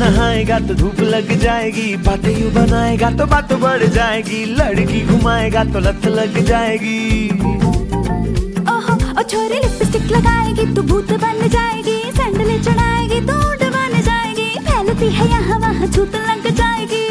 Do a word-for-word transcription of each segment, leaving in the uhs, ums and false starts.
नहाएगा तो धूप लग जाएगी, बातें यूं बनाएगा तो बात बढ़ जाएगी, लड़की घुमाएगा तो लत लग जाएगी। ओहो ओ छोरी लिपस्टिक लगाएगी तो भूत बन जाएगी, सैंडल चढ़ाएगी तो ऊंट बन जाएगी, फैलती है यहाँ वहाँ छूत लग जाएगी।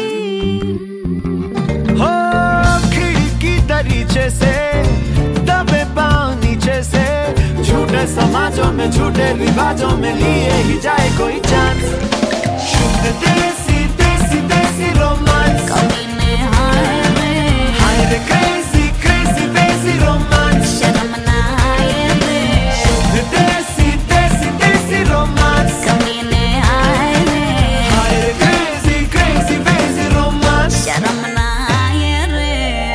हो खिड़की दरीचे से दबे पाँव नीचे से, झूठे समाजों में झूठे रिवाजों में लिए ही जाए कोई चांस। शुद्ध देसी देसी देसी रोमांस, हाय रे क्रेजी क्रेजी देसी रोमांस, शर्म ना आए रे। शुद्ध देसी देसी देसी रोमांस, कमीने आए रे। हाय रे क्रेजी क्रेजी देसी रोमांस। शर्म ना आए रे।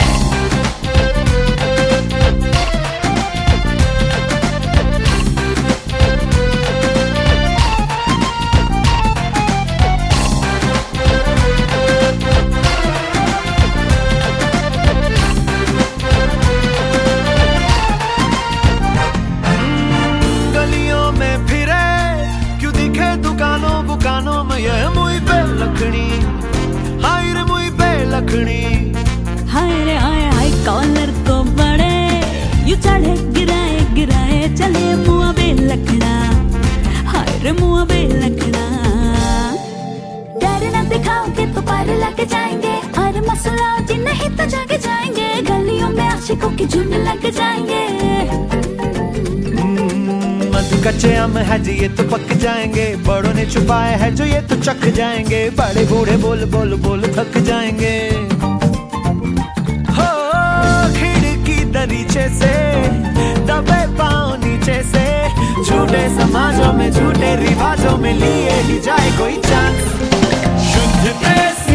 दुकानों में ये मुई पे लखनी, हाय रे मुई पे लखनी, हाय रे हाय हाय कॉलर को बड़े यू चढ़े गिराए गिराए चले मुआ बे लखड़ा, हाय रे मुआ बे लखड़ा। डर ना दिखाओगे तो पार लग जाएंगे, और मसला जी नहीं तो जागे जाएंगे, गलियों में आशिकों की झुंड लग जाएंगे। कच्चे आम है जो ये तो पक जाएंगे, बड़ों ने छुपाए है जो ये तो चख जाएंगे, बड़े बूढ़े बोल बोल बोल थक जाएंगे। हो खिड़की दरीचे से दबे पाँव नीचे से, झूठे समाजों में झूठे रिवाजों में लिए ही जाए कोई चांस। शुद्ध देसी